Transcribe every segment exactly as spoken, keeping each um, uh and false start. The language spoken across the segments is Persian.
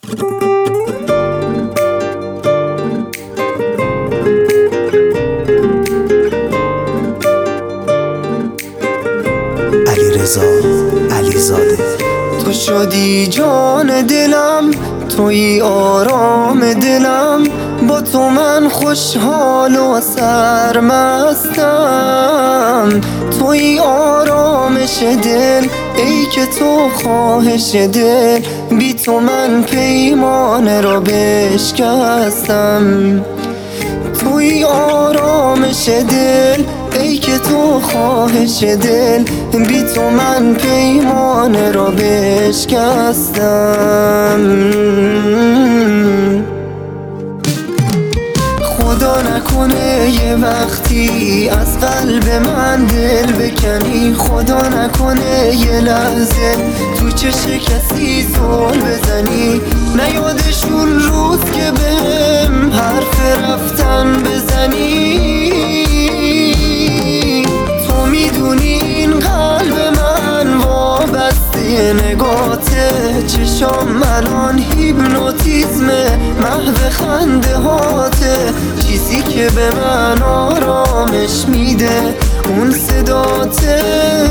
علیرضا علیزاده. تو شدی جان دلم، تویی آرام دلم، با تو من خوشحال و سرمستم. تویی آرامش دل، ای که تو خواهش دل، بی تو من پیمان را بشکستم. تویی آرامش دل، ای که تو خواهش دل، بی تو من پیمان را بشکستم. خدا نکنه یه وقتی از قلب من دل بکنی، خدا نکنه یه لحظه تو چشم کسی زل بزنی، نیادشون روز که بهم حرف رفتن بزنی. تو میدونی این قلب من وابسته نگاته، چشام الان هیپنوتیزمه، محو خنده هاته، چیزی که به من آرامش میده اون صداته.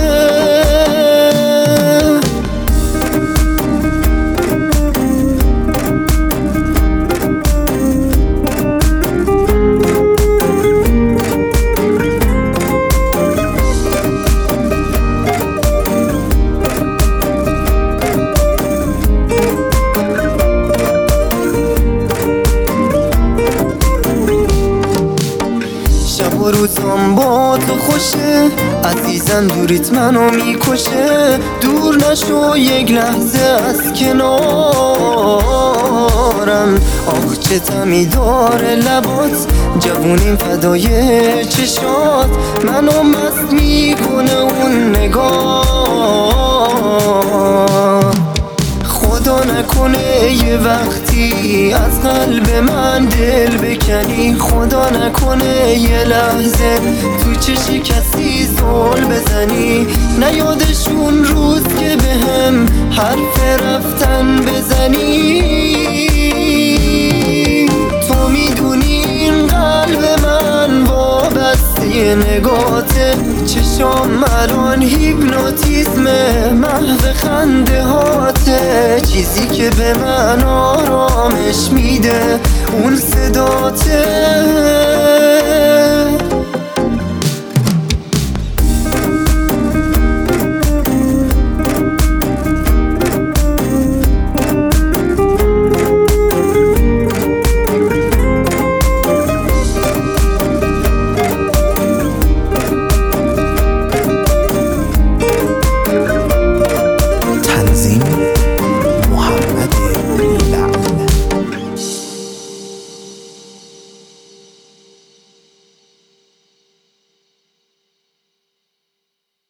شب و روزم با تو خوشه، عزیزم دوریت منو میکشه، دور نشو یک لحظه از کنارم. آخ چه طعمی داره لبات، جوونیم فدای چشات، منو مست میکنه اون نگاه. خدا نکنه یه وقتی از قلب من دل بکنی، خدا نکنه یه لحظه تو چشم کسی زل بزنی، نیادشون روز که بهم حرف رفتن بزنی. تو میدونی این قلب من وابسته نگاته، چشام الان هیپنوتیزمه، محو خنده هاته، چیزی که به من آرامش میده اون صداته.